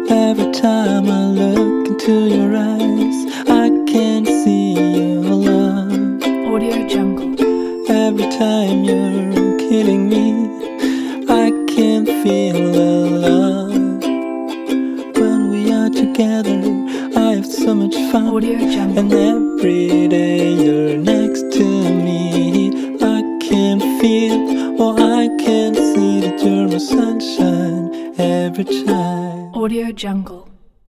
Every time I look into your eyes, I can see your love. Audio Jungle. Every time you're killing me, I can feel the love. When we are together, I have so much fun. Audio Jungle. And every day you're next to me, I can feel, or I can see that you're my sunshine every time. Audio Jungle.